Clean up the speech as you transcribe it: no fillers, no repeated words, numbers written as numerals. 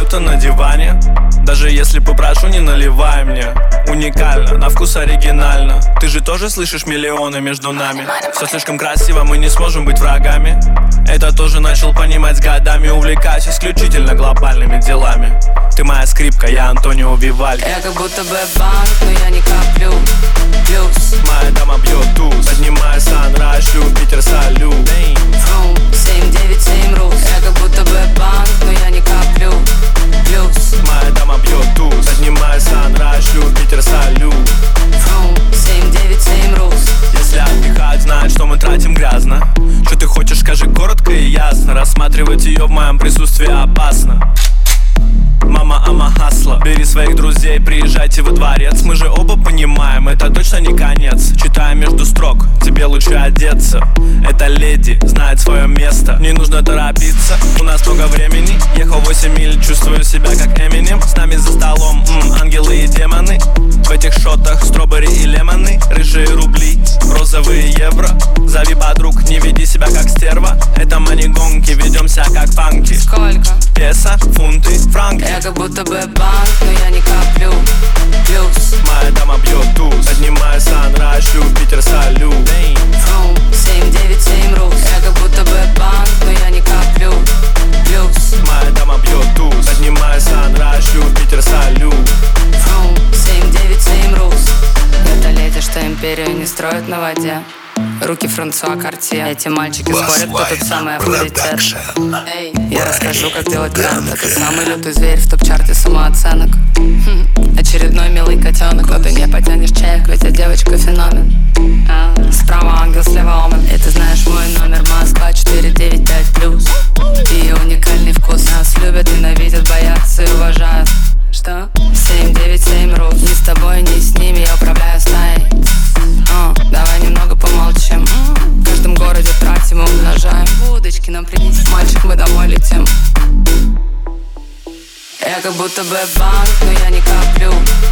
будто на диване. Даже если попрошу, не наливай мне. Уникально, на вкус оригинально. Ты же тоже слышишь миллионы между нами. Все слишком красиво, мы не сможем быть врагами. Это тоже начал понимать с годами. Увлекаюсь исключительно глобальными делами. Ты моя скрипка, я Антонио Вивальди. Я как будто бы банк, но я не коплю. Плюс моя дама бьет туз. Поднимаю санрайз, Юпитер, салют. Фрум, 797 рус. Я как будто бы банк, но я не коплю. Плюс моя дама бьет туз. Поднимаю санрайз, Юпитер, салют. Фрум, 797 рус. Если отдыхать, знают, что мы тратим грязно. Что ты хочешь, скажи коротко и ясно. Рассматривать ее в моем присутствии опасно. Мама, ама хасла. Бери своих друзей, приезжайте во дворец. Мы же оба понимаем, это точно не конец. Читая между строк, тебе лучше одеться. Эта леди знает свое место. Не нужно торопиться, у нас много времени. Ехал 8 миль, чувствую себя как Эминем. С нами за столом ангелы и демоны. В этих шотах стробери и лемоны. Рыжие рубли, розовые евро. Зови подруг, не веди себя как стерва. Это мани-гонки, ведемся как панки. Сколько? Песо, фунты, франки. Я как будто бы банк, но я не коплю. Плюс моя дама бьет туз. Поднимаю санрайз, Юпитер, салют. Фрум, 797 рус. Я как будто бы банк, но я не коплю. Плюс моя дама бьет туз. Поднимаю санрайз, Юпитер, салют. Фрум, 797 рус. Это леди, что империю не строит на воде. Руки Франсуа Картье. Эти мальчики спорят, кто тут самый авторитет. Эй, я расскажу, как делать тренд. Это самый лютый зверь в топ-чарте самооценок. Очередной милый котенок, но ты не потянешь чек, ведь я девочка феномен. Справа ангел, слева омен. И ты знаешь мой номер, Москва 495+. Ее уникальный вкус. Нас любят, ненавидят, боятся и уважают. Что? 797 рус. Ни с тобой, ни с ними, я управляю стаей. Давай немного помолчим. В каждом городе тратим и умножаем. Удочки нам принеси, мальчик, мы домой летим. Я как будто бы банк, но я не коплю.